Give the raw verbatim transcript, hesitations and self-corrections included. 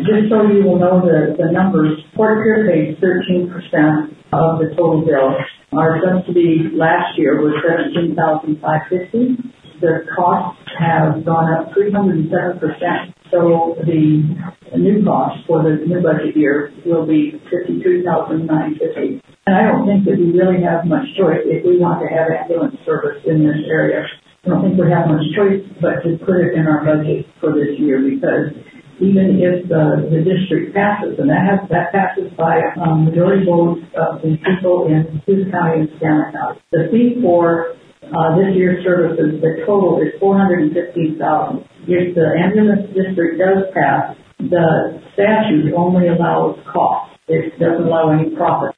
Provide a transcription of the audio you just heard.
just so you will know the, the numbers, Fort Pierre pays thirteen percent of the total bill. Our subsidy last year was seventeen thousand five hundred fifty dollars. The costs have gone up three hundred seven percent. So the new cost for the new budget year will be fifty-three thousand nine hundred fifty dollars. And I don't think that we really have much choice if we want to have ambulance service in this area. I don't think we have much choice but to put it in our budget for this year, because even if the, the district passes, and that has that passes by um, majority votes of the people in Hughes County and Scanlon County. The fee for uh, this year's services, the total is four hundred fifteen thousand dollars. If the ambulance district does pass, the statute only allows cost. It doesn't allow any profit.